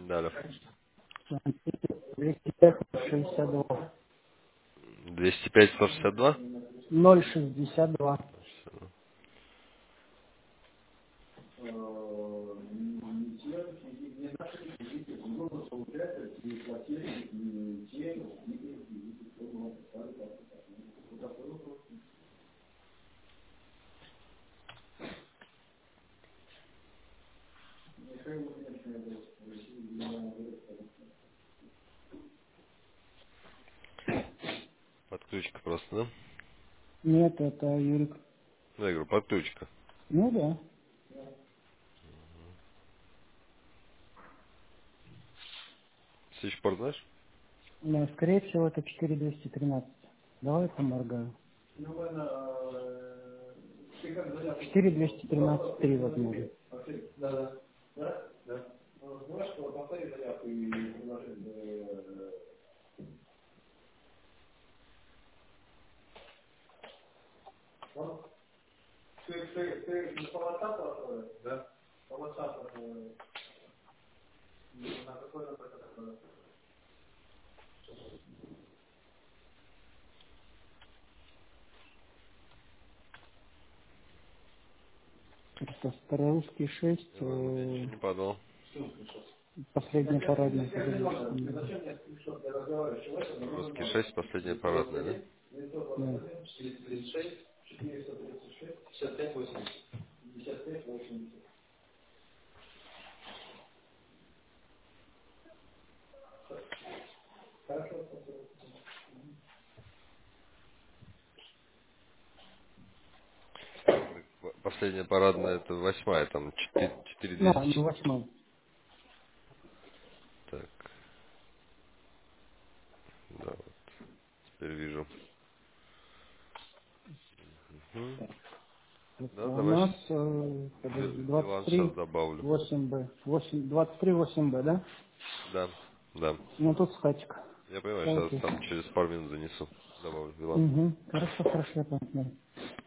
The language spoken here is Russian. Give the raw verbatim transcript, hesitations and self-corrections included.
Да, да. двести пять шестьдесят два. двести пять сто шестьдесят два. ноль шестьдесят два. Подключка просто, да? Нет, это Юрик. Ну, я говорю, подключка. Ну да. Switchport знаешь? Но, скорее всего, это четыре двести тринадцать. Давай поморгаю. четыре двести тринадцать три возможно. Это Старорусский шесть, Иван, у меня э, ничего не падало. последний парадный. Русский шесть, последняя парадная, да? Да. П- Последняя парадная это восьмая, там четыре Ну, двести. ну, восьмой. Так, да, вот теперь вижу. Мгм. Это Да, у давай нас, щас э, подожди, Би- двадцать биланс сейчас три добавлю. восемь бэ. восемь, двадцать три восемь бэ, да? Да, да. Ну, тут статик. Я понимаю, Все сейчас окей. там через пару минут занесу. Добавлю биланс. Угу. Хорошо, хорошо, я понял.